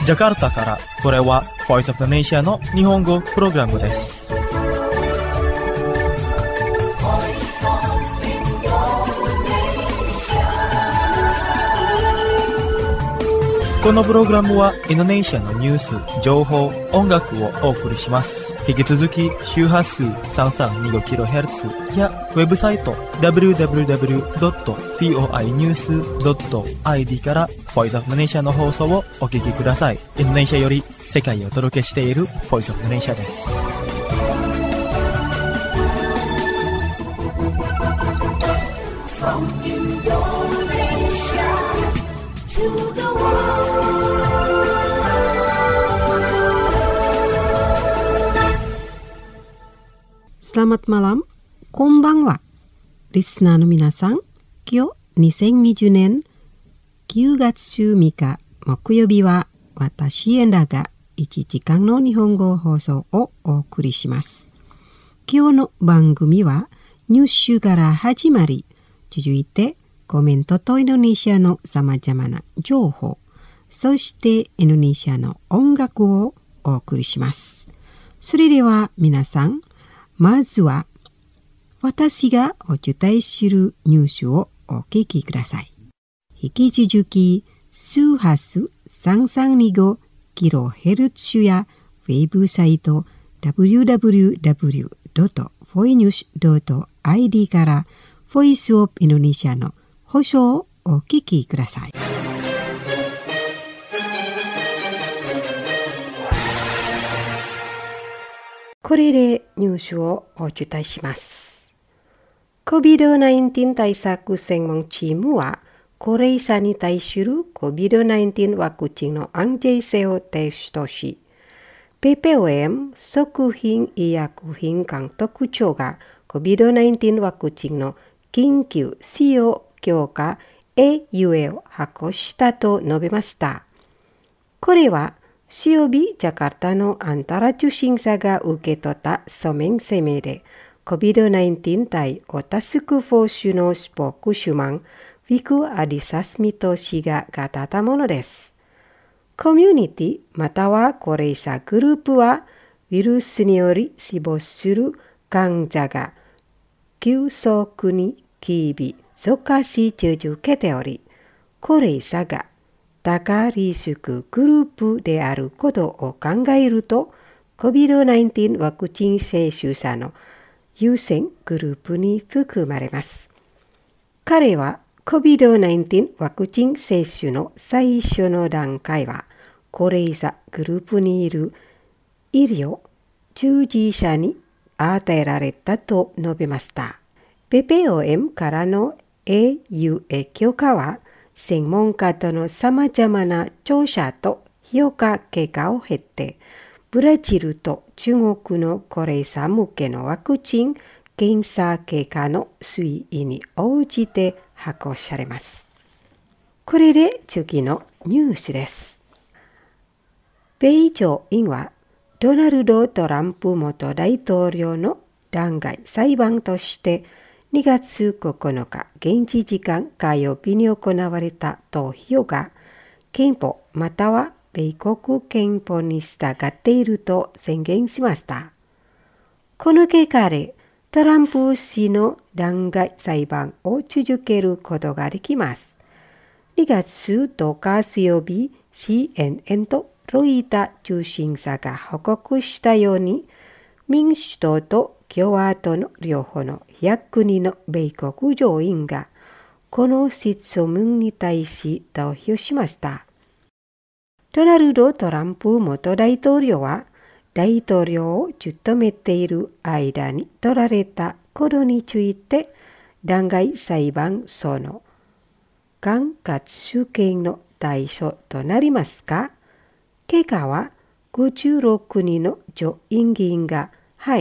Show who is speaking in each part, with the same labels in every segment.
Speaker 1: ジャカルタから、これは Voice of the Nation の日本語プログラムです。このプログラムはインドネシアのニュース、情報、音楽をお送りします。引き続き周波数 332kHz やウェブサイト www.voinews.id から Voice of the Nation の放送をお聞きください。インドネシアより世界をお届けしている Voice of the Nation です。
Speaker 2: Selamat malam, こんばんは。リスナーの皆さん、今日2020年9月3日木曜日は私エンダが1時間の日本語放送をお送りします。今日の番組はニュースから始まり、続いてコメントとインドネシアのさまざまな情報、そしてインドネシアの音楽をお送りします。それでは皆さん、まずは私がお伝えするニュースをお聞きください。引き続き周波数 332kHz やウェブサイト www.voinews.id からボイスオブインドネシアの放送をお聞きください。これでニュースをお伝えします。COVID-19 対策専門チームは、高齢者に対する COVID-19 ワクチンの安全性をテストし、PPOM 食品医薬品監督庁が COVID-19 ワクチンの緊急使用許可 AUA を発行したと述べました。これは、水曜日、ジャカルタのアンタラ中心者が受け取った書面声明で、COVID-19 対オタスクフォーシュのスポークシュマン、ウィク・アディサスミト氏が語ったものです。コミュニティまたは高齢者グループは、ウイルスにより死亡する患者が急速に日々増加し続けており、高齢者が高リスクグループであることを考えると、COVID-19 ワクチン接種者の優先グループに含まれます。彼は COVID-19 ワクチン接種の最初の段階は、高齢者グループにいる医療従事者に与えられたと述べました。PPOM からの AUA 許可は、専門家とのさまざまな調査と評価結果を経て、ブラジルと中国の高齢者向けのワクチン検査結果の推移に応じて発行されます。これで次のニュースです。米上院はドナルド・トランプ元大統領の弾劾裁判として2月9日現地時間火曜日に行われた投票が憲法または米国憲法に従っていると宣言しました。この結果でトランプ氏の弾劾裁判を続けることができます。2月10日水曜日 CNN とロイター通信社が報告したように、民主党と共和党の両方の100人の米国上院がこの質問に対し投票しました。ドナルド・トランプ元大統領は大統領を務めている間に取られたことについて弾劾裁判所の管轄権の対象となりますか？結果は56人の上院議員がはい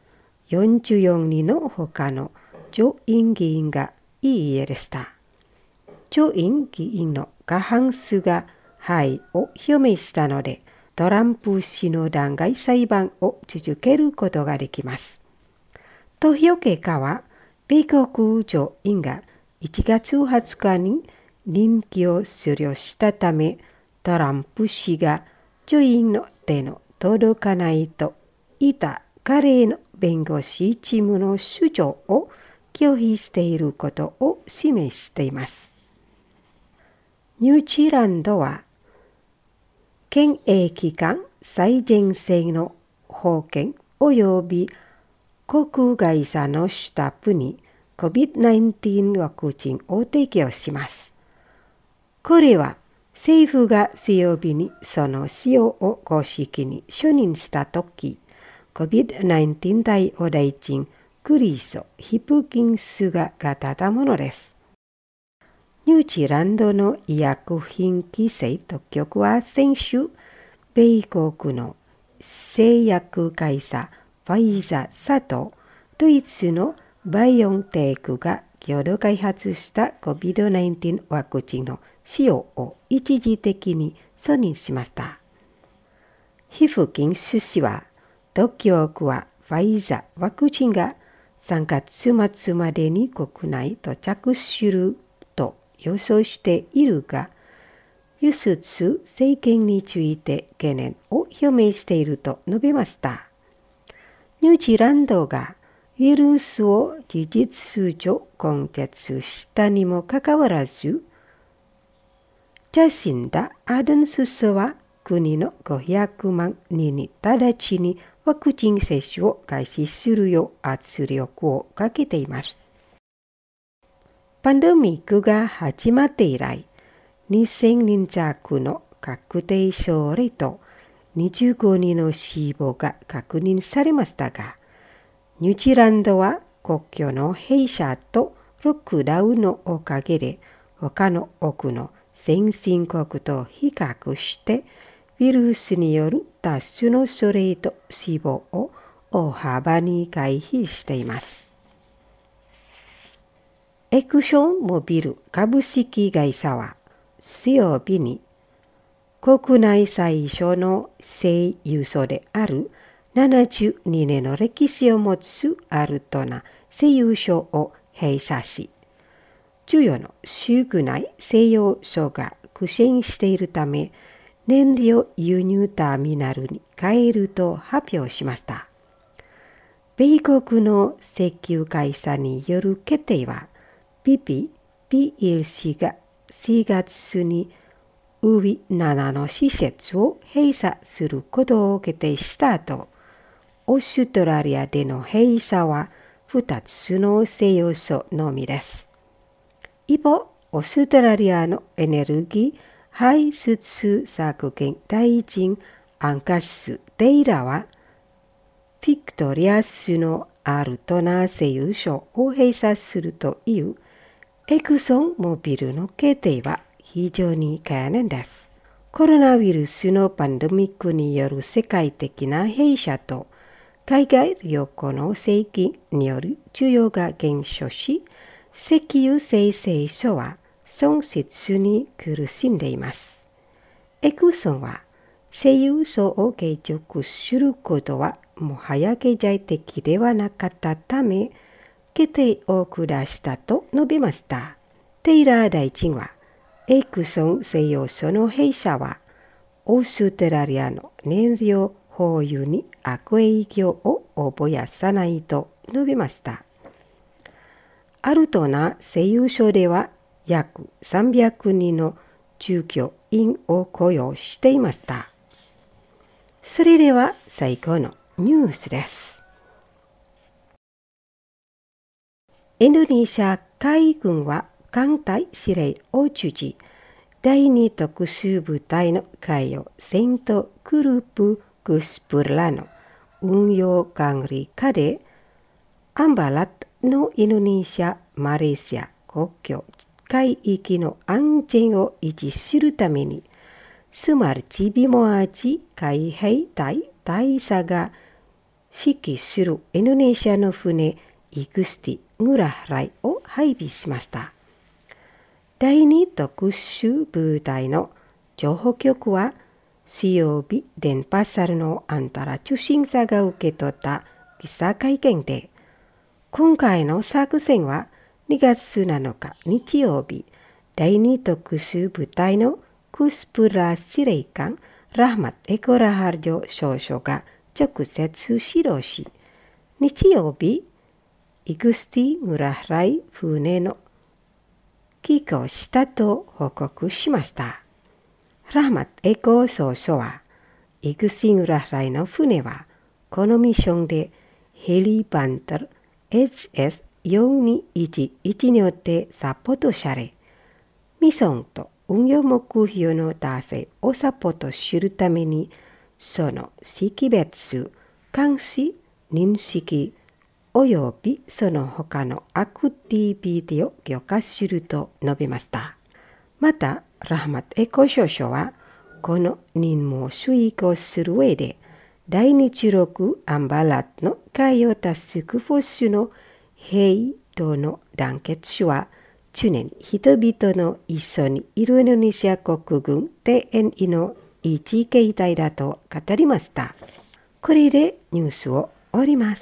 Speaker 2: 、44人の他の上院議員がいいえでした。上院議員の過半数がはいを表明したので、トランプ氏の弾劾裁判を続けることができます。投票結果は、米国上院が1月20日に任期を終了したため、トランプ氏が助員の手の届かないといた彼の弁護士チームの主張を拒否していることを示しています。ニュージーランドは検疫機関最前線の保険及び航空会社のスタッフに COVID-19 ワクチンを提供します。これは政府が水曜日にその使用を公式に承認したとき、COVID-19 対応大臣クリソ・ヒプキンスが語ったものです。ニュージーランドの医薬品規制当局は先週、米国の製薬会社ファイザーとドイツのバイオンテックが共同開発した COVID-19 ワクチンの使用を一時的に承認しました。ヒプキンス氏は、当局はファイザーワクチンが3月末までに国内到着すると予想しているが、輸出制限について懸念を表明していると述べました。ニュージーランドがウイルスを事実上根絶したにもかかわらず、ジャシンダ・アーデン首相は国の500万人に直ちにワクチン接種を開始するよう圧力をかけています。パンデミックが始まって以来、2000人弱の確定症例と25人の死亡が確認されましたが、ニュージーランドは国境の閉鎖とロックダウンのおかげで他の多くの先進国と比較してウイルスによる多数の症例と死亡を大幅に回避しています。エクションモビル株式会社は水曜日に国内最初の製油所である72年の歴史を持つアルトナ製油所を閉鎖し、重要の国内製油所が苦戦しているため、燃料輸入ターミナルに変えると発表しました。米国の石油会社による決定は、BP、PLC が4月にウィ7の施設を閉鎖することを決定した後、オーストラリアでの閉鎖は2つの製油所のみです。一方、オーストラリアのエネルギー排出削減大臣アンカス・テイラは、ビクトリア州のアルトナ製油所を閉鎖するというエクソンモビルの決定は非常に懸念です。コロナウイルスのパンデミックによる世界的な閉鎖と海外旅行の制限による需要が減少し、石油精製所は損失に苦しんでいます。エクソンは製油所を継続することはもはや経済的ではなかったため、決定を下したと述べました。テイラー大臣は、エクソン製油所の閉鎖は、オーストラリアの燃料放油に悪影響を及ぼさないと述べました。アルトナ製油所では約300人の従業員を雇用していました。それでは最後のニュースです。インドネシア海軍は艦隊司令を通じ、第2特殊部隊の海洋戦闘グループグスプラの運用管理下で、アンバラットのインドネシア・マレーシア国境海域の安全を維持するために、スマルチビモアジ海兵隊大佐が指揮するインドネシアの船イグスティ・グラハライを配備しました。第2特殊部隊の情報局は、水曜日電波サルのアンタラ中心者が受け取った記者会見で、今回の作戦は2月7日日曜日、第2特殊部隊のクスプラ司令官ラハマット・エコラハルジョ少将が直接指導し、日曜日、イグスティ・ムラハライ船の寄港したと報告しました。ラハマット・エコ少将は、イグスティ・ムラハライの船は、このミッションでヘリバンタル HS4211 によってサポートされ、ミッションと運用目標の達成をサポートするために、その識別、監視、認識、およびその他のアクティビティを許可すると述べました。また、ラハマット・エコ少将は、この任務を遂行する上で、第日録アンバラットの海洋タスクフォースの平等の団結は、常に人々の一緒にいるインドネシア国軍 TNI の一形態だと語りました。これでニュースを終わります。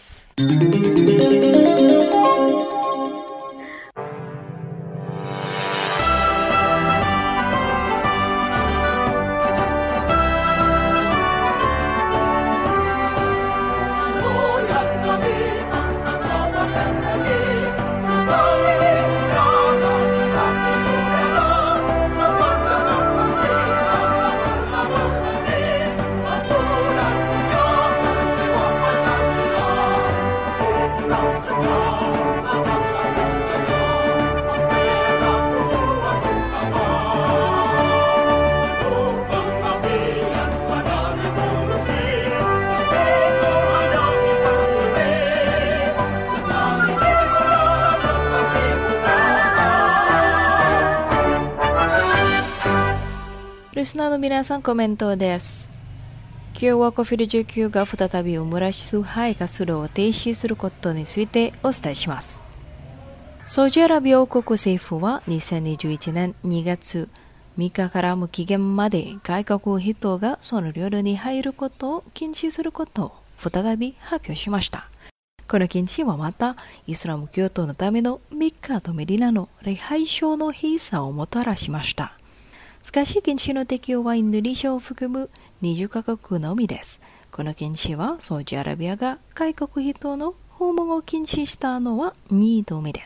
Speaker 3: リスナーの皆さん、コメントです。今日は COVID-19 が再びオムライス配活動を停止することについてお伝えします。サウジアラビア王国政府は2021年2月3日から無期限まで外国人がその領土に入ることを禁止することを再び発表しました。この禁止はまたイスラム教徒のためのメッカとメディナの礼拝所の閉鎖をもたらしました。しかし禁止の適用はインドネシアを含む20カ国のみです。この禁止はサウジアラビアが外国人の訪問を禁止したのは2度目です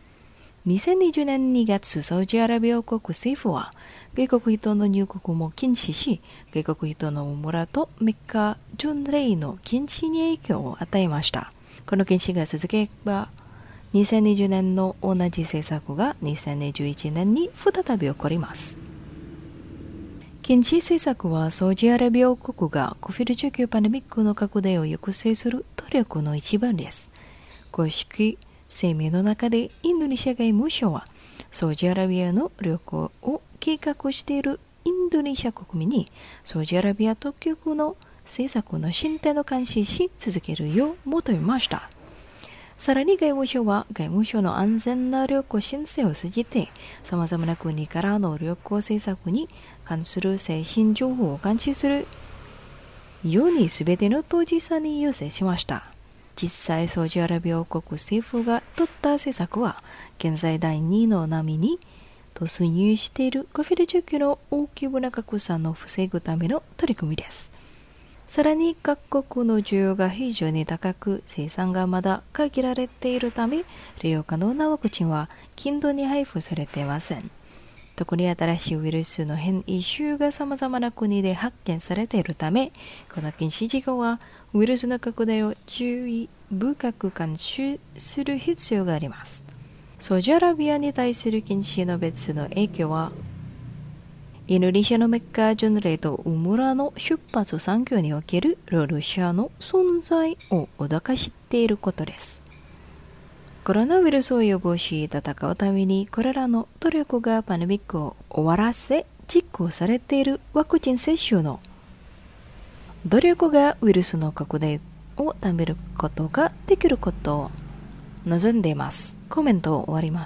Speaker 3: 。2020年2月、サウジアラビア王国政府は外国人の入国も禁止し、外国人のウムラとメッカ巡礼の禁止に影響を与えました。この禁止が続けば、2020年の同じ政策が2021年に再び起こります。禁止政策はサウジアラビア王国が COVID-19 パンデミックの拡大を抑制する努力の一番です。公式声明の中でインドネシア外務省はサウジアラビアの旅行を計画しているインドネシア国民にサウジアラビア当局の政策の進展を監視し続けるよう求めました。さらに外務省は外務省の安全な旅行申請を通じて様々な国からの旅行政策に関する最新情報を監視するように全ての当事者に要請しました。実際サウジアラビア王国政府が取った政策は現在第2の波に突入している COVID-19 の大規模な拡散を防ぐための取り組みです。さらに各国の需要が非常に高く生産がまだ限られているため利用可能なワクチンは均等に配布されていません。特に新しいウイルスの変異種が様々な国で発見されているため、この禁止事項はウイルスの拡大を注意深く監視する必要があります。サウジアラビアに対する禁止の別の影響は、インドネシアのメッカ巡礼とウムラの出発産業における労働者の存在を脅かしていることです。コロナウイルスを予防し戦うためにこれらの努力がパンデミックを終わらせ実行されているワクチン接種の努力がウイルスの拡大を止めることができることを望んでいます。コメントを終わります。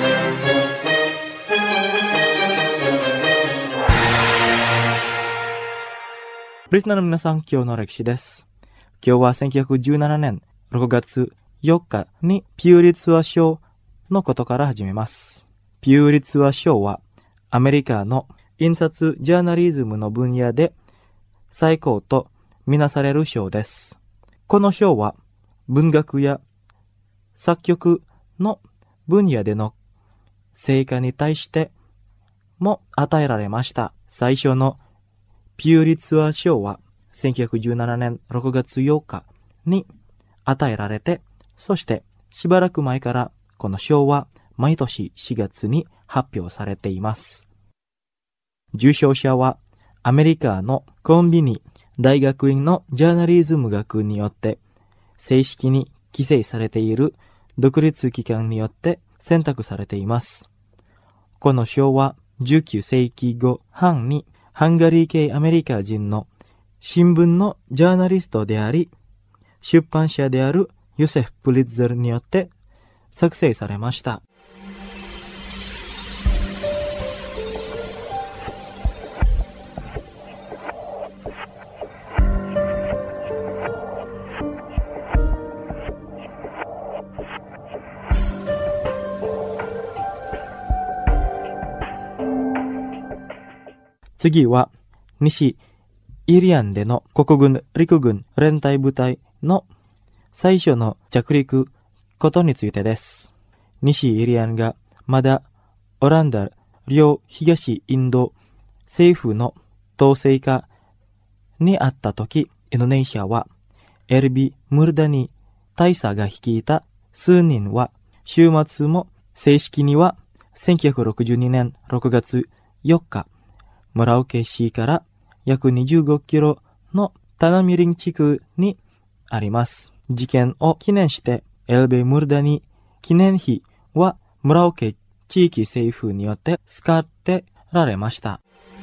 Speaker 1: リスナーの皆さん、今日の歴史です。今日は1917年6月4日にピューリツァー賞のことから始めます。ピューリツァー賞はアメリカの印刷ジャーナリズムの分野で最高とみなされる賞です。この賞は文学や作曲の分野での成果に対しても与えられました。最初のピューリツァー賞は1917年6月8日に与えられて、そしてしばらく前からこの賞は毎年4月に発表されています。受賞者はアメリカのコンビニ大学院のジャーナリズム学によって正式に規制されている独立機関によって選択されています。この賞は19世紀後半にハンガリー系アメリカ人の新聞のジャーナリストであり、出版社であるヨセフ・プリッツェルによって作成されました。次は西イリアンでの国軍陸軍連隊部隊の最初の着陸ことについてです。西イリアンがまだオランダ両東インド政府の統制下にあった時、インドネシアはエルビ・ムルダニ大佐が率いた数人は週末も正式には1962年6月4日モラオケ市から約25キロのタナミリン地区にあります。事件を記念してエルビ・ムルダニ記念碑はモラオケ地域政府によって使ってられました。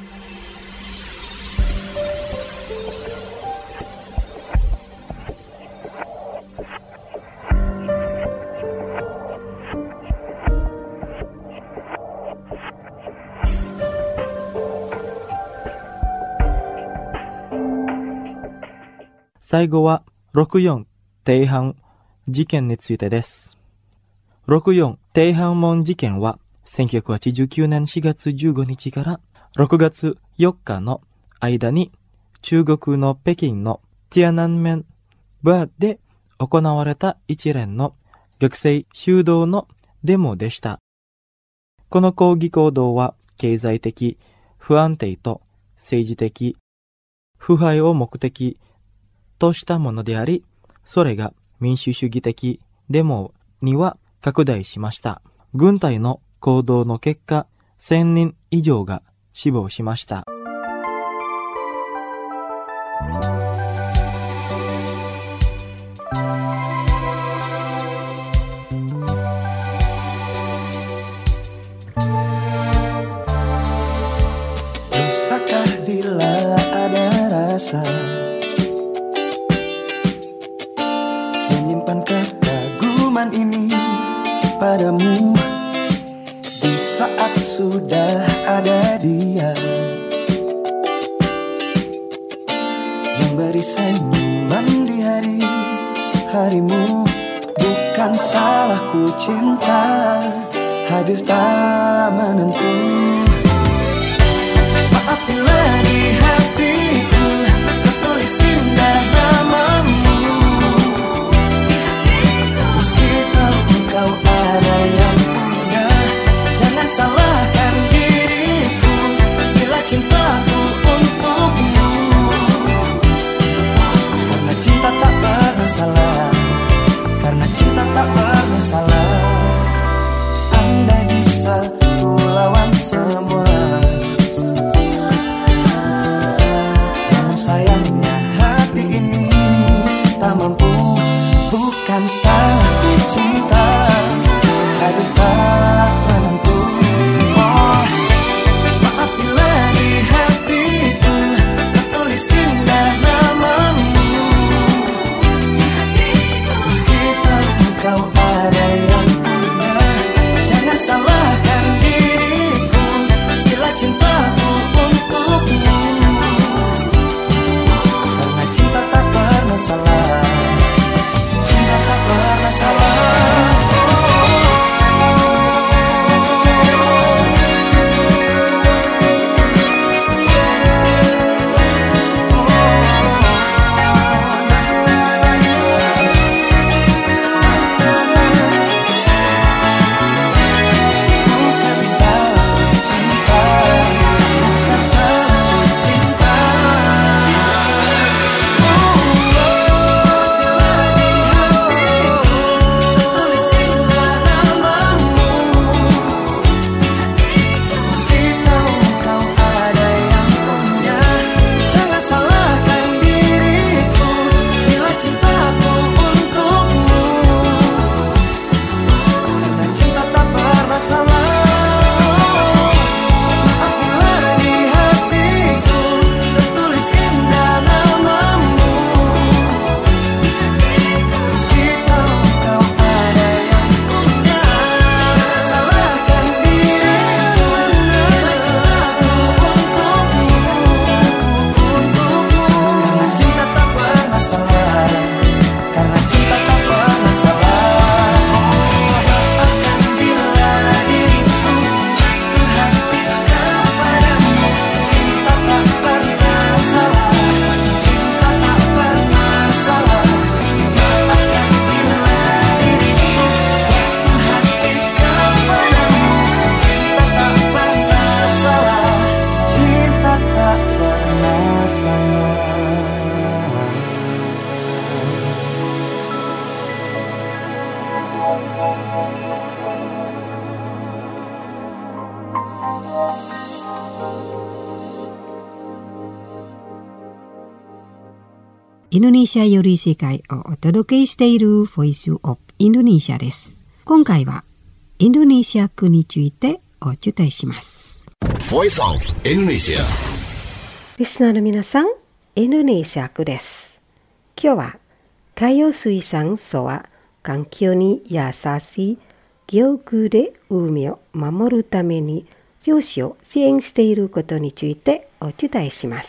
Speaker 1: 最後は64天安事件についてです。64天安門事件は1989年4月15日から6月4日の間に中国の北京のティアナンメンバーで行われた一連の学生集団のデモでした。この抗議行動は経済的不安定と政治的腐敗を目的としたものであり、それが民主主義的デモには拡大しました。軍隊の行動の結果、1000人以上が死亡しました。
Speaker 4: Dosakah bila ada rasa menyimpan kekaguman ini padamu di saat sudah ada dia yang beri senyuman di hari-harimu. Bukan salahku cinta hadir tak menentu. Maafilah di hatiku tertulis indah namamu. Meski tahu kau ada yang punya, jangan salahkan diriku bila cintaku untukmu. Karena cinta tak pernah salah, karena cinta tak pernah salah. Andai bisa ku lawan semua, namun sayangnya hati ini tak mampu. Bukan salahku cinta hadir tak menentu. Oh, maafilah di hatiku tertulis indah namamu. Meski tahu kau ada yang punya, jangan salahkan diriku bila cintaku untukmu. Karena cinta tak pernah salah, cinta tak pernah salah. Oh,
Speaker 2: インドネシアより世界をお届けしているボイスオブインドネシアです。今回はインドネシア区についてお伝えします。
Speaker 5: Voice of Indonesia。
Speaker 2: リスナーの皆さん、インドネシア区です。今日は海洋水産省は環境に優しい漁具で海を守るために漁師を支援していることについてお伝えします。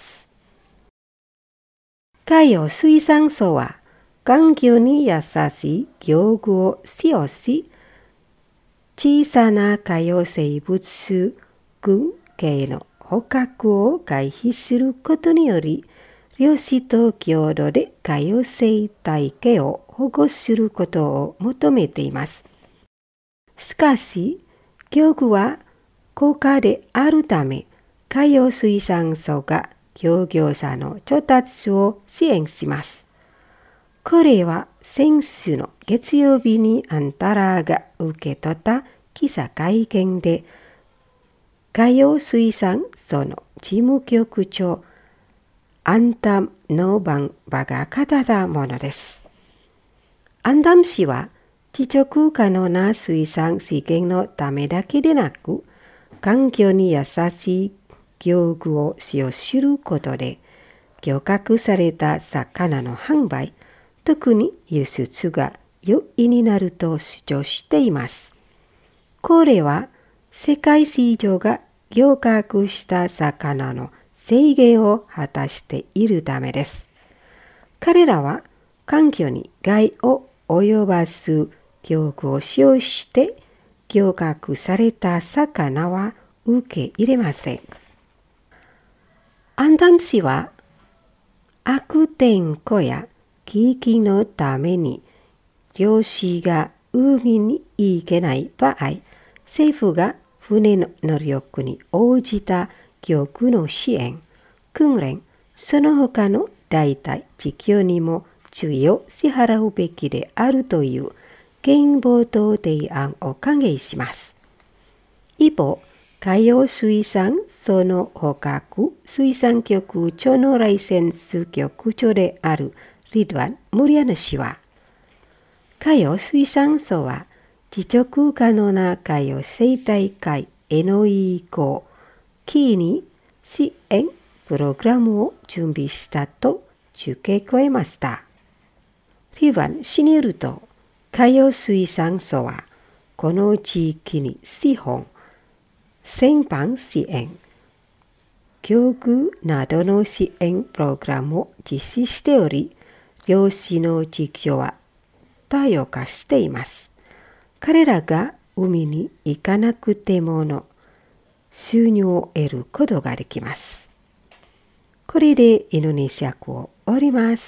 Speaker 2: 海洋水産省は環境に優しい漁具を使用し、小さな海洋生物群系の捕獲を回避することにより、漁師と共同で海洋生態系を保護することを求めています。しかし、漁具は高価であるため、海洋水産省が漁業者の調達を支援します。これは先週の月曜日にあんたらが受け取った記者会見で、海洋水産省の事務局長アンダム・ノーバンバが語ったものです。アンダム氏は持続可能な水産資源のためだけでなく、環境に優しい漁具を使用することで、漁獲された魚の販売、特に輸出が容易になると主張しています。これは世界市場が漁獲した魚の制限を果たしているためです。彼らは環境に害を及ばす漁具を使用して漁獲された魚は受け入れません。アンダム氏は悪天候や危機のために漁師が海に行けない場合、政府が船の能力に応じた漁具の支援、訓練、その他の代替事業にも注意を支払うべきであるという現冒頭提案を歓迎します。一方、海洋水産省の捕獲水産局長のライセンス局長であるリドワン・ムリアナ氏は、海洋水産省は持続可能な海洋生態界への移行、キーに支援プログラムを準備したと付け加えました。リドワン氏によると、海洋水産省はこの地域に資本、船舶支援、漁具などの支援プログラムを実施しており、漁師の実況は多様化しています。彼らが海に行かなくてもの収入を得ることができます。これでインドネシア語を終わります。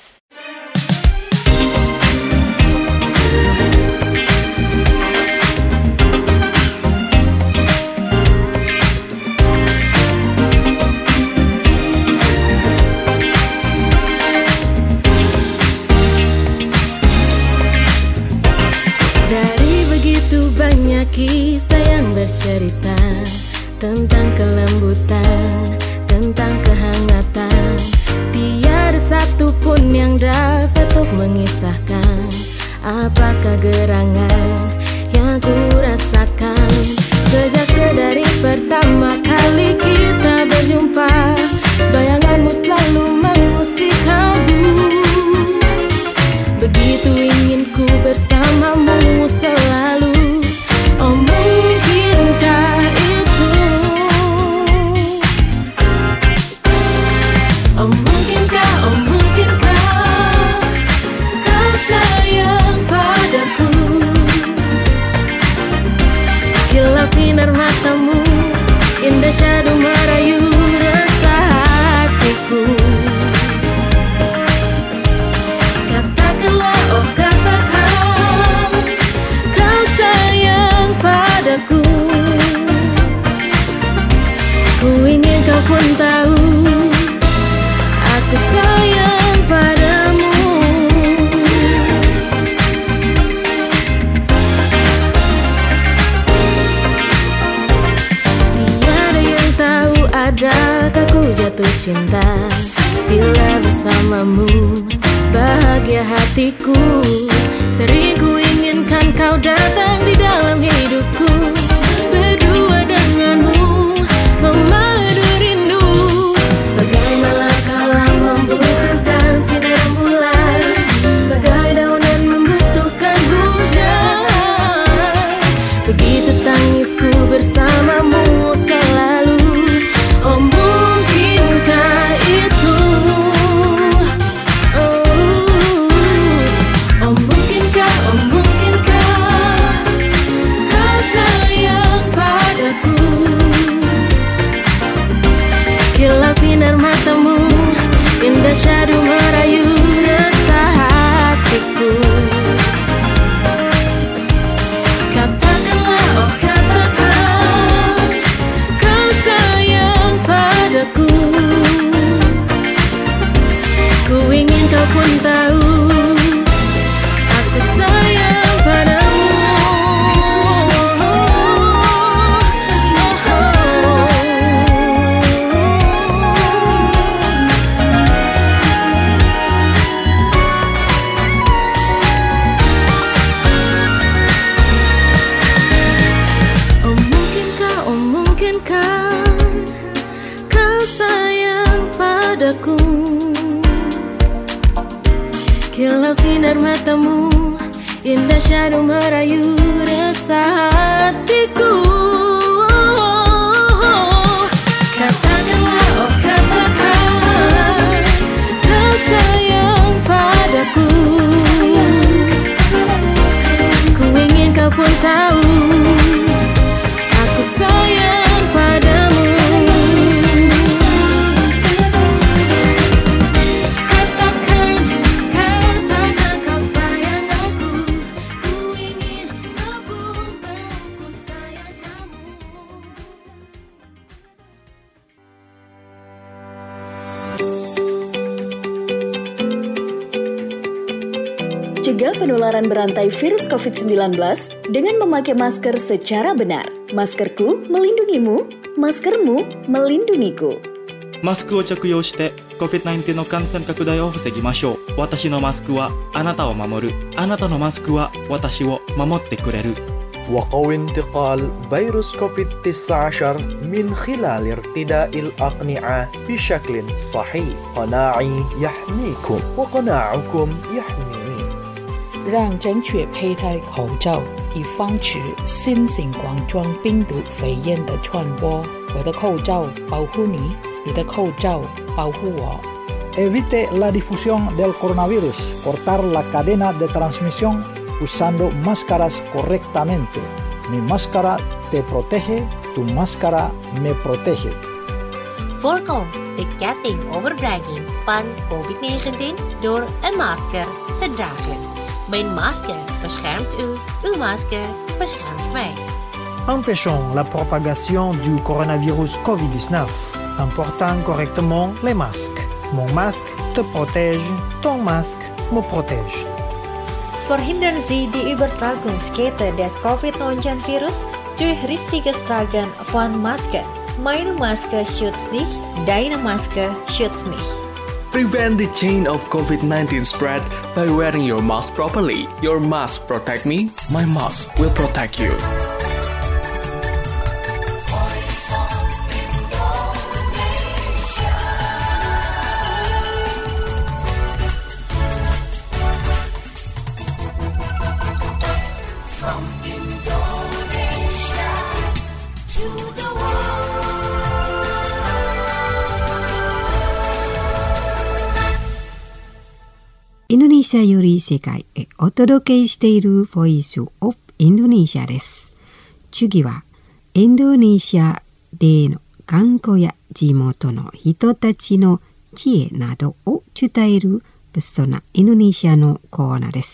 Speaker 6: Kisah yang bercerita tentang kelembutan, tentang kehangatan. Tiada satu pun yang dapat untuk mengisahkan apakah gerangan yang ku rasakan sejak sedari pertama kali kita berjumpa. Bayanganmu selalu mengusik kalbu, begitu ingin ku bersamamu selalu. Oh mungkinkah itu? Oh mungkinkah kau sayang padaku? jatuh cinta bila bersamamu. Bahagia hatiku, sering ku inginkan kau datang di dalam hidupku. Berdua denganmu memadu rindu, bagai malakala membutuhkan sinar bulan, bagai daunan membutuhkan hujan. Begitu tangisku bersamamu selalu. Oh mungkinkah itu? Oh mungkinkah kau sayang padaku? Kilau sinar matamu, indah syahdu merayu resah hatiku. Katakanlah, oh katakan, kau sayang padaku. Ku ingin kau pun tahu, aku sayang padamu. Oh mungkinkah kau sayang padaku? Kilau sinar matamu, indah syahdu merayu resah hatiku. Katakanlah, oh katakan, kau sayang padaku. Ku ingin kau pun tahu, aku sayang padamu. Katakan kau sayang aku. Ku ingin kau pun tahu, ku sayang kamu.
Speaker 7: Cegah penularan berantai virus COVID-19 dengan memakai masker secara benar. Maskerku melindungimu, maskermu melindungiku.
Speaker 1: マスクを着用して COVID-19 の感染拡大を防ぎましょう。私のマスクはあなたを守る。あなたのマスクは私を守ってくれる。
Speaker 8: وقوي انتقال فيروس كوفيد-19 من خلال ارتداء الأقنعة بشكل صحيح. قناعي يحميكم وقناعكم يحميني.
Speaker 9: 让正确佩戴口罩，以防止新型冠状病毒肺炎的传播。我的口罩保护你，你的口罩保护我。
Speaker 10: Evite la difusión del coronavirus. Cortar la cadena de transmisión usando máscaras correctamente. Mi máscara te protege, tu máscara me protege.
Speaker 11: Voorkom de ketting overdraging van COVID-19 door een masker te dragen. Mijn masker beschermt u, uw masker beschermt mij.
Speaker 12: Empêchons la propagation du coronavirus COVID-19 en portant correctement les masques. Mon masque te protège, ton masque me protège.
Speaker 13: Verhindern Sie die Übertragungskette des COVID-19-Virus durch richtiges Tragen von Masken. Meine Maske schützt dich, deine Maske schützt mich.
Speaker 14: Prevent the chain of COVID-19 spread by wearing your mask properly. Your mask protect me, my mask will protect you.
Speaker 2: Indonesia より世界へお届けしているボイスオブインドネシアです。次はインドネシアでの観光や地元の人たちの知恵などを伝えるブッソナインドネシアのコーナーです。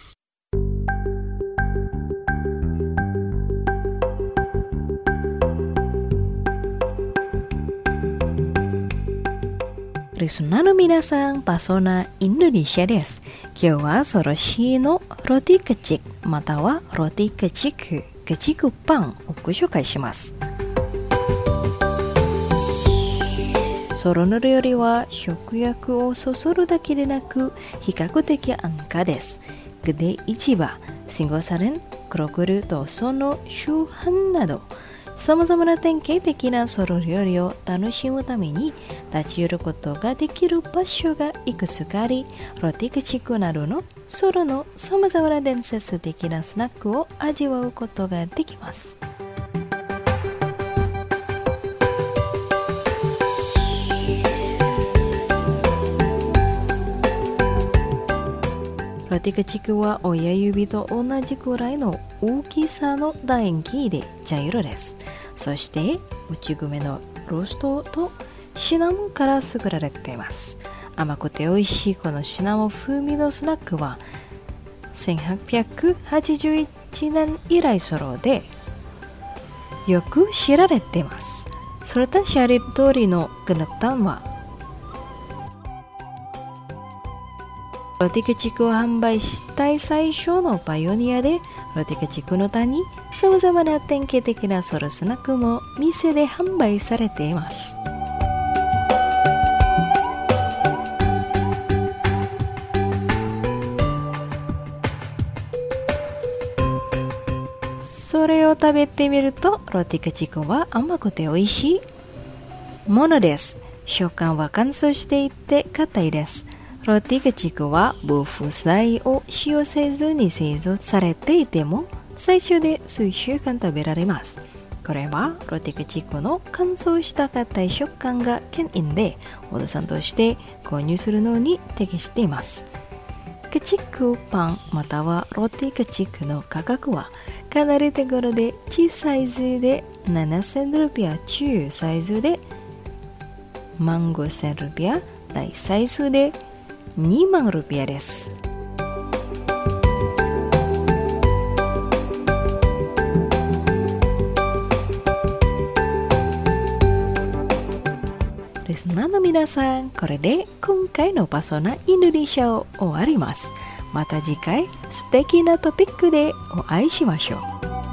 Speaker 3: リスナーの皆さん、パソナインドネシアです。今日はソロシのロティケチクまたはロティケチクパンをご紹介します。 ソロの料理は食欲をそそるだけでなく比較的安価です。グデ市場、シンゴサレン、クロクルとその周辺などさまざまな典型的なソロ料理を楽しむために立ち寄ることができる場所がいくつかあり、ロティク地区などのソロのさまざまな伝説的なスナックを味わうことができます。ロティク地区は親指と同じくらいの大きさの楕円形で茶色です。そして内米のローストとシナモンから作られています。甘くて美味しいこのシナモン風味のスナックは1881年以来ソロでよく知られています。ソルタンシャリ通りのグナプタンはロティク地区を販売した最初のパイオニアで、ロティク地区の他にさまざまな典型的なソロスナックも店で販売されています。それを食べてみると、ロティク地区は甘くて美味しいものです。食感は乾燥していて硬いです。ロティク地区は防腐剤を使用せずに製造されていても最初で数週間食べられます。これはロティク地区の乾燥した硬い食感が牽引で、お父さんとして購入するのに適しています。クチクパンまたはロティク地区の価格はかなり手頃で、小サイズで7000ルピア、中サイズで15,000ルピア、大サイズで2万ルピアです。リスナーの皆さん、これで今回のパソナインドネシアを終わります。また次回素敵なトピックでお会いしましょう。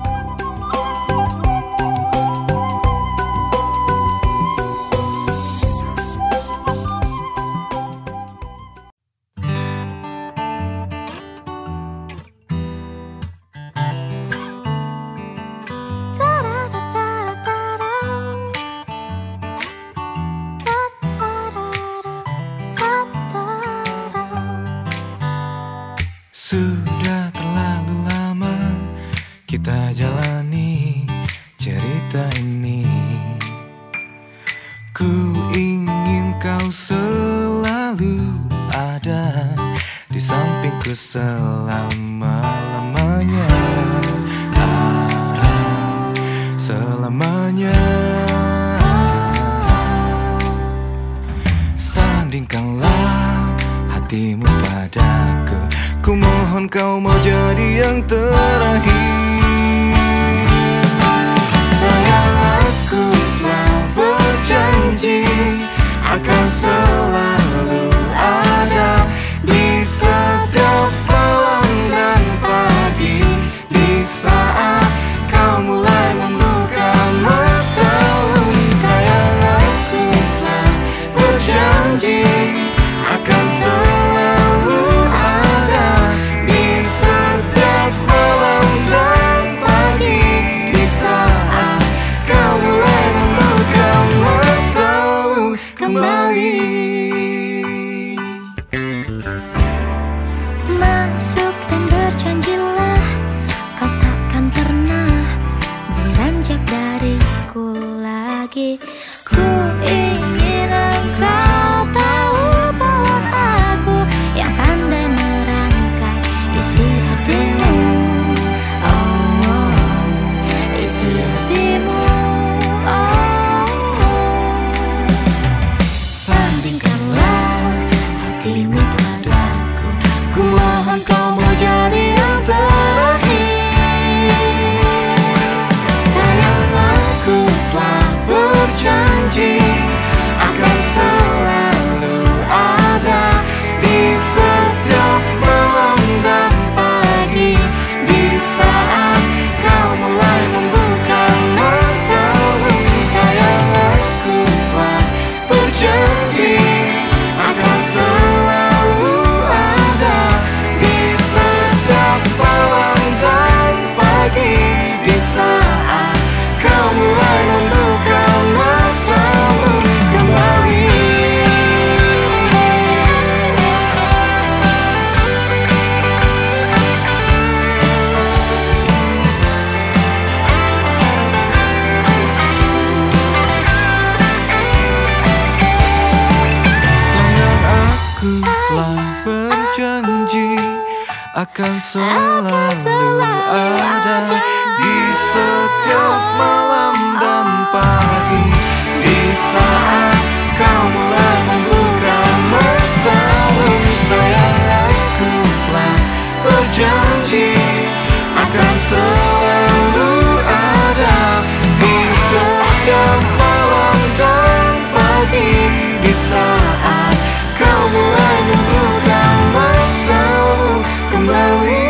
Speaker 4: Sudah terlalu lama kita jalani cerita ini. Ku ingin kau selalu ada di sampingku selama-lamanya, selamanya. Sandingkanlah hatimu padaku, ku mohon kau mau jadi yang terakhir. Sayang, aku telah berjanji akan selalu ada di setiap malam dan pagi, di saat kau mulai membuka matamu. Sayang, aku telah berjanji akan selalu ada di setiap malam dan pagi, di saat kau mulai membuka matamu kembali.
Speaker 6: Masuk dan berjanjilah kau takkan pernah beranjak dariku lagi. Ku ingin engkau tahu bahwa aku yang pandai merangkai isi hatimu, oh, isi hatimu, oh. Sandingkanlah hatimu padaku, ku mohon kau mau jadi yang terakhir. Sayang, aku telah berjanji Di saat kau mulai membuka matamu kembali.
Speaker 4: Telah berjanji akan selalu ada di setiap malam dan pagi. Di saat kau mulai membuka matamu, sayang, aku telah berjanji akan selalu ada di setiap malam dan pagi. Di saat kau mulai membuka matamu kembali.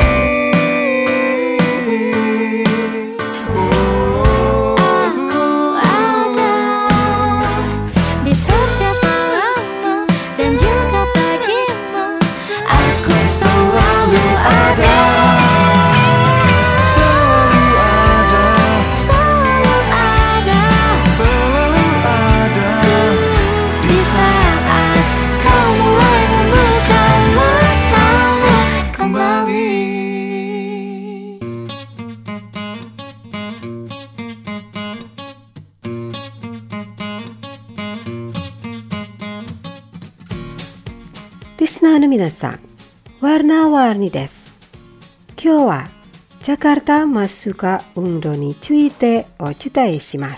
Speaker 6: Aku ada di setiap malammu dan juga pagimu. Aku selalu ada.
Speaker 4: Selalu ada.
Speaker 6: Selalu ada.
Speaker 4: Selalu ada.
Speaker 6: Di saat kau mulai membuka matamu kembali.
Speaker 2: Listenerの皆さん、warna-warni desu。今日はジャカルタマスカ運動についてお伝えします。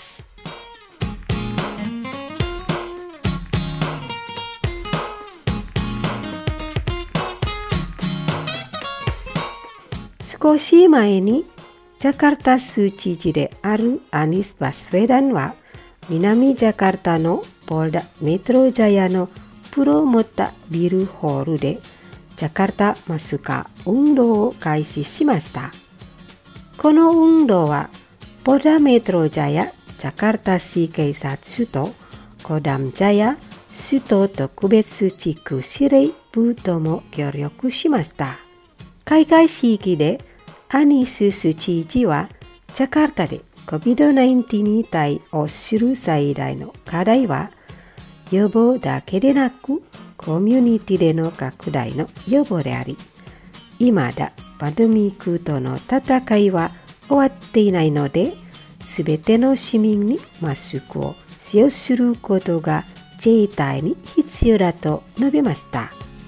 Speaker 2: 少し前にジャカルタ州知事であるアニス・バスウェダンは南ジャカルタのポルダ・メトロジャヤのプロモタビルホールでジャカルタマスカ運動を開始しました。この運動はポルダ・メトロジャヤジャカルタ市警察署とコダムジャヤ首都特別地区司令部とも協力しました。開会式でアニス州知事はジャカルタで COVID-19 に対応する最大の課題は予防だけでなくコミュニティでの拡大の予防であり、未だパンデミックとの戦いは終わっていないので、すべての市民にマスクを使用することが絶対に必要だと述べました。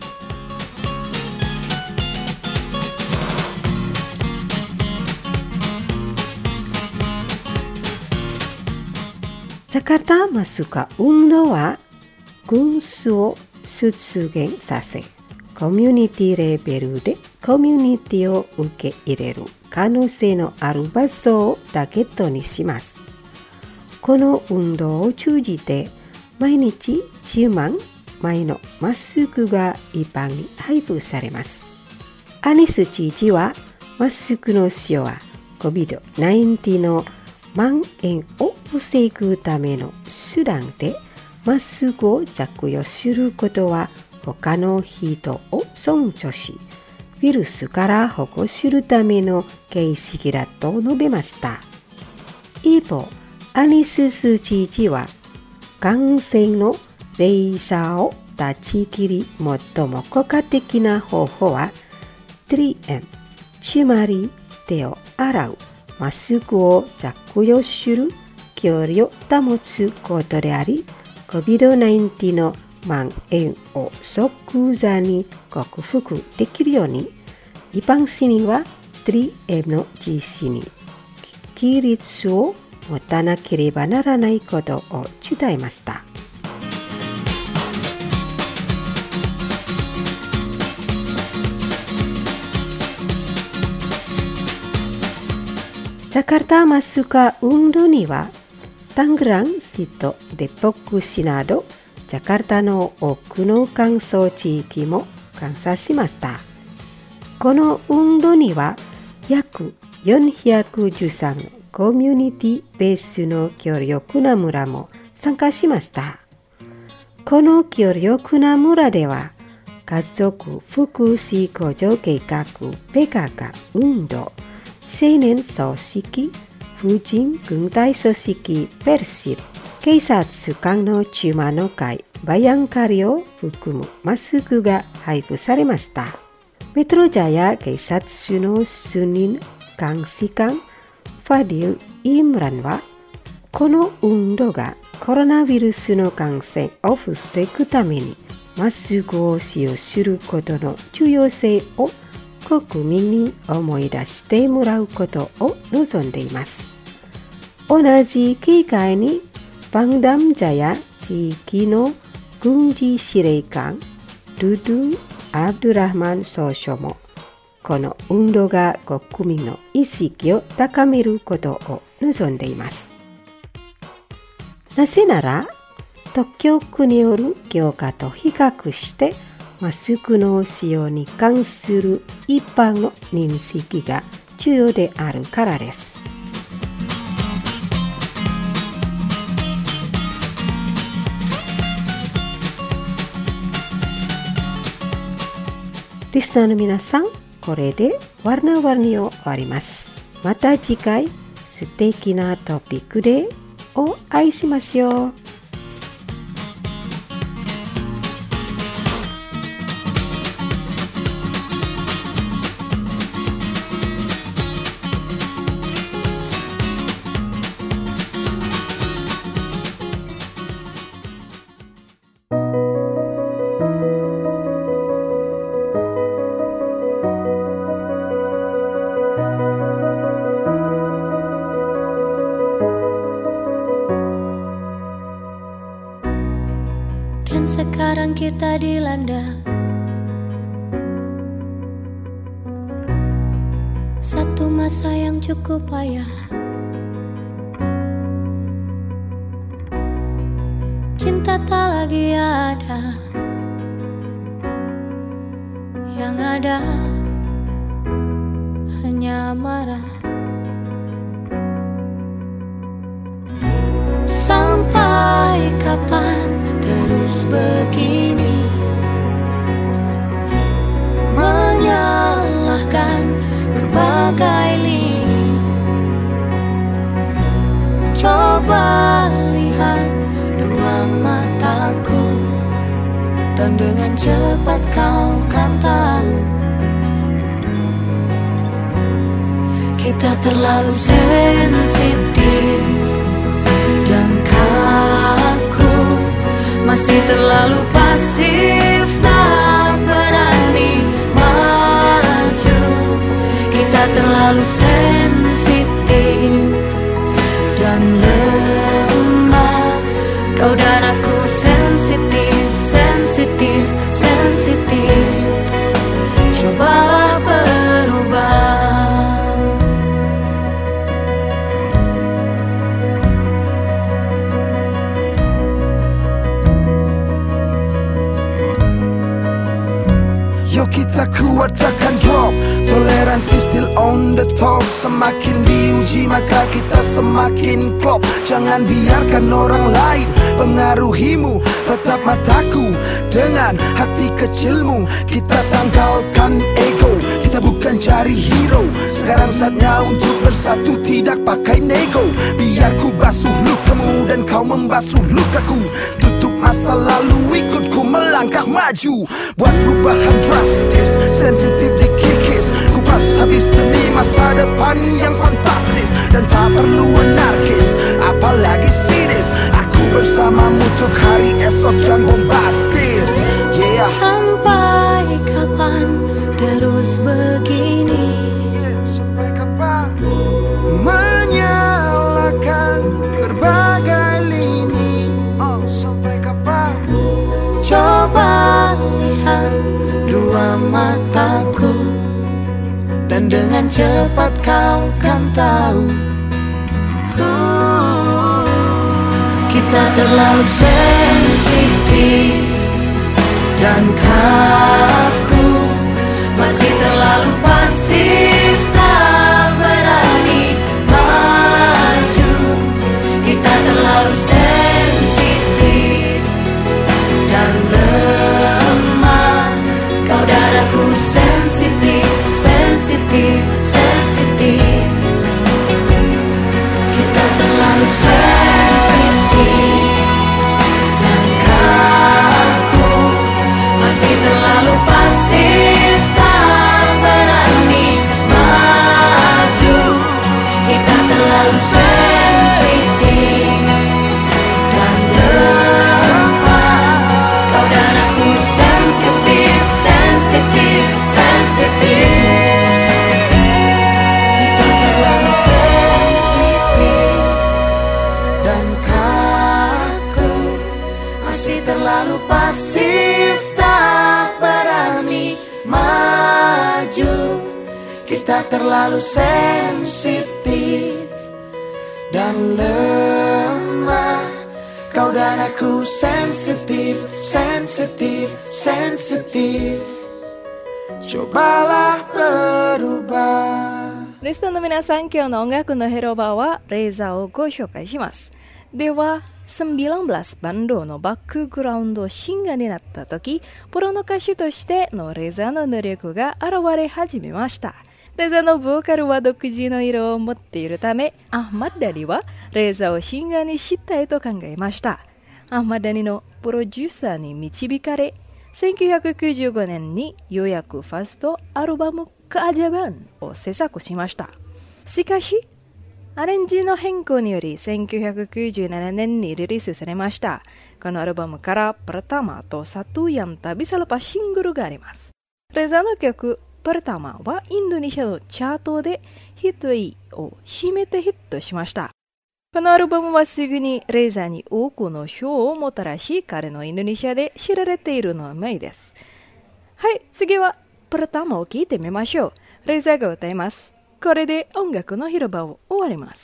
Speaker 2: ジャカルタマスカ運動は軍数を出現させ、コミュニティレベルでコミュニティを受け入れる可能性のある場所をターゲットにします。この運動を通じて毎日10万枚のマスクが一般に配布されます。アニス知事はマスクの使用は COVID-19 の蔓延を防ぐための手段で、マスクを着用することは他の人を尊重し、ウイルスから保護するための形式だと述べました。一方、アニス州知事は感染の連鎖を断ち切り最も効果的な方法は 3M、つまり手を洗う、マスクを着用する、距離を保つことであり、COVID-19 の蔓延を即座に克服できるように、一般市民は 3M の実施に規律を持たなければならないことを伝えました。ジャカルタマスカ運動にはタングラン市とデポック市などジャカルタの多くの乾燥地域も観察しました。この運動には約413コミュニティベースの強力な村も参加しました。この強力な村では家族福祉向上計画ペガガ運動、 青年組織、婦人軍隊組織ペルシル、警察官のチューマの会、バヤンカリを含むマスクが配布されました。メトロジャヤ警察署の数人監視官、ファディル・イムランは、この運動がコロナウイルスの感染を防ぐためにマスクを使用することの重要性を国民に思い出してもらうことを望んでいます。同じ機会にパンダムジャヤ地域の軍事司令官ルドゥ・アブドゥラハマン総書もこの運動が国民の意識を高めることを望んでいます。なぜなら、当局による強化と比較してマスクの使用に関する一般の認識が重要であるからです。リスナーの皆さん、これでワルナワルニを終わります。また次回、素敵なトピックでお会いしましょう。
Speaker 6: Sekarang kita dilanda satu masa yang cukup payah. Cinta tak lagi ada, yang ada hanya marah. Sampai kapan terus begini, menyalahkan berbagai lini. Coba lihat dua mataku, dan dengan cepat kau kan tahu kita terlalu sensitif, dan kaku masih terlalu pasif, tak berani maju. Kita terlalu sensitif dan lemah. Kau dan aku sensitif, sensitif, sensitif. Cobalah berubah.
Speaker 4: Yuk kita kuat takkan drop, toleransi still on the top. Semakin diuji maka kita semakin klop. Jangan biarkan orang lain pengaruhimu. Tatap mataku dengan hati kecilmu. Kita tanggalkan ego, kita bukan cari hero. Sekarang saatnya untuk bersatu, tidak pakai nego. Biar ku basuh lukamu dan kau membasuh lukaku. Tutup masa lalu, ikutku melangkah maju. Buat perubahan drastis, sensitif dikikis. Kupas habis demi masa depan yang fantastis. Dan tak perlu anarkis, apalagi sinis. Aku bersamamu untuk hari esok yang bombastis. Yeah.
Speaker 6: Sampai kapan terus begini?
Speaker 4: Sampai kapan? Menyalakan berbagai lini. Sampai kapan?
Speaker 6: Coba lihat dua mataku, dan dengan cepat kau kan tahu kita terlalu sensitif dan kaku, masih terlalu pasif, tak berani maju. Kita terlalu sensitif dan lemah. Kau dan aku sensitif, sensitif, sensitif.
Speaker 4: Kita terlalu sensitif dan lemah. Kau dan aku sensitif, sensitif, sensitif. Cobalah berubah.
Speaker 3: リスナーの皆さん、今日の音楽の広場はレーザーをご紹介します。では、19バンドのバックグラウンドシンガーになった時、プロの歌手としてのレーザーの能力が現れ始めました。レーザーのボーカルは独自の色を持っているため、アフマッダニはレーザーをシンガーにしたいと考えました。アフマッダニのプロデューサーに導かれ、1995年にようやくファーストアルバムカジャバンを制作しました。しかし、アレンジの変更により1997年にリリースされました。このアルバムからプラタマとサトゥヤンタビサルパシングルがあります。レーザーの曲プラタマはインドネシアのチャートでヒット8を締めてヒットしました。このアルバムはすぐにレーザーに多くの賞をもたらし、彼のインドネシアで知られている名前です。はい、次はプラタマを聴いてみましょう。レーザーが歌います。これで音楽の広場を終わります。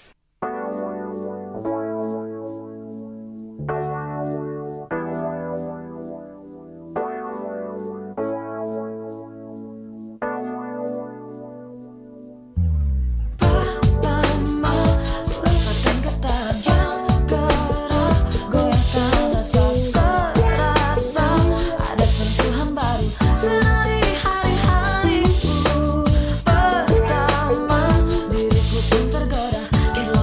Speaker 6: Tergoda,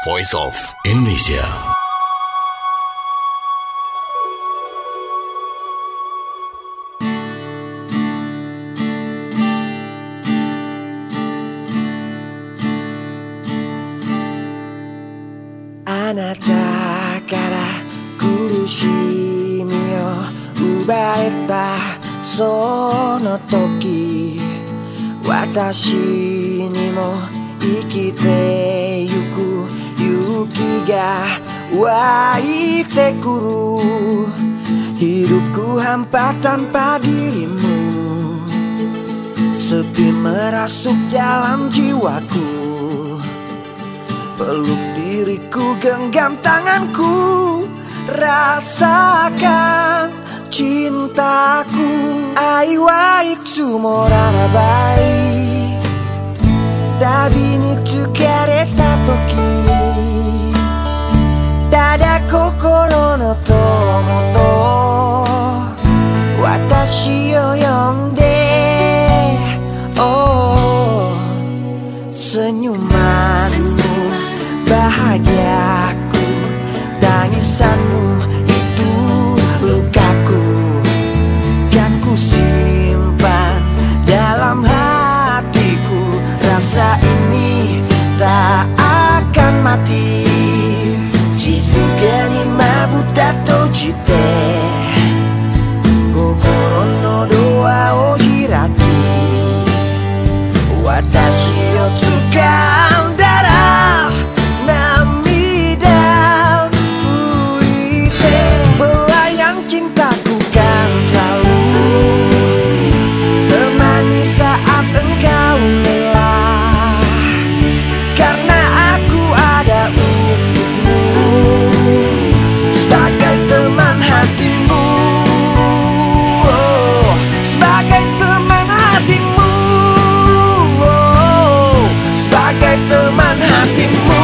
Speaker 5: Voice of Indonesia.
Speaker 4: Anata kara kurushi yo ubaeta sono toki watashi ni mo ikite yuku yuki ga waite kuru hidupku hampa tanpa dirimu sepi merasuk dalam jiwaku peluk diriku genggam tanganku rasakan cintaku ai waitu morarabai dabini tukareta toki dada kokoro no tomoto watashi yo yonde oh senyumanmu bahagiaku tangisanmu itu lukaku kan ku simpan dalam hatiku rasa ini tak akan mati shizuka ni mabuta tojite kokoro no doa o hiraki watashi yo tsukandara cintaku kan selalu temani saat engkau lelah karena aku ada untukmu sebagai teman hatimu oh, sebagai teman hatimu oh, sebagai teman hatimu.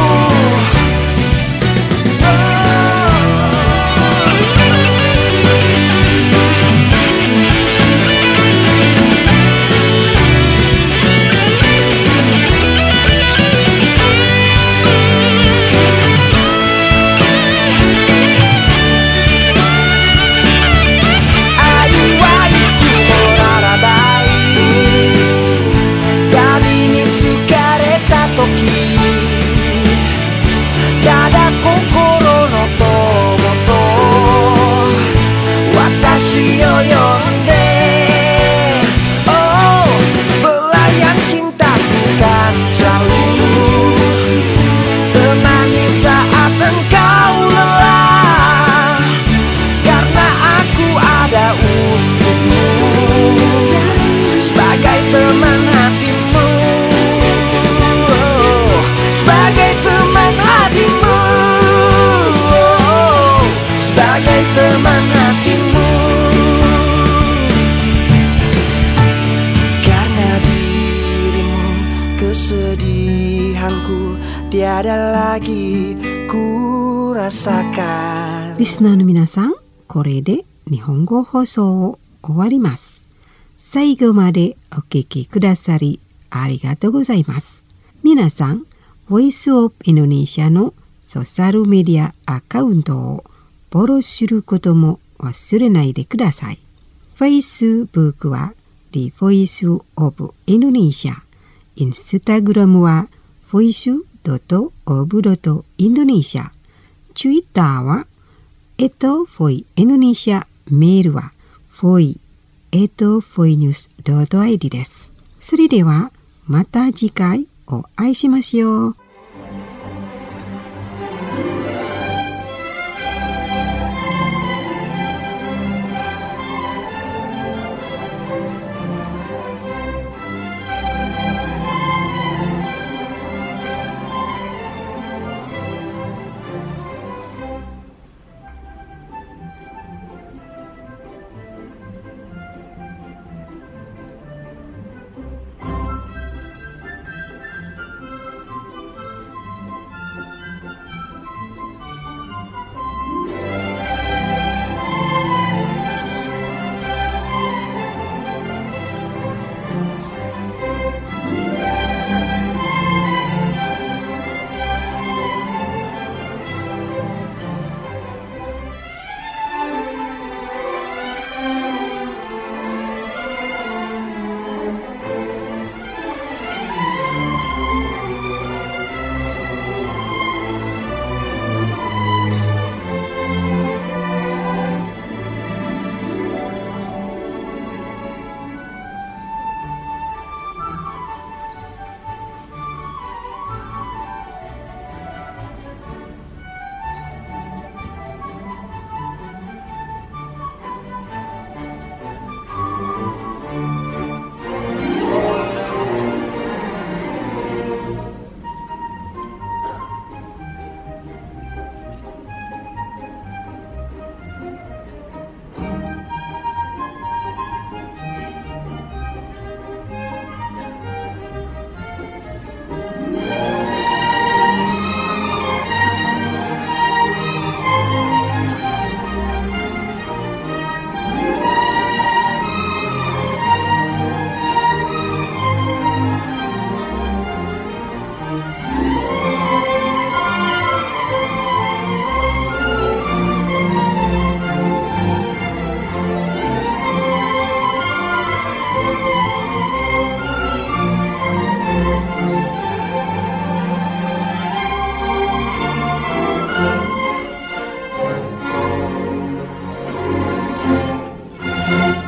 Speaker 4: Tiada lagi ku rasakan. Listenerの皆さん、これで日本語放送を終わります。最後までお聞きくださりありがとうございます。皆さん、Voice of Indonesia のソーシャルメディアアカウントをフォローすることも忘れないでください。Facebook は The Voice of Indonesia、Instagram は voice.of.indonesia、Twitter は@voindonesia、メールは voi@voinews.id です。それではまた次回お会いしましょう。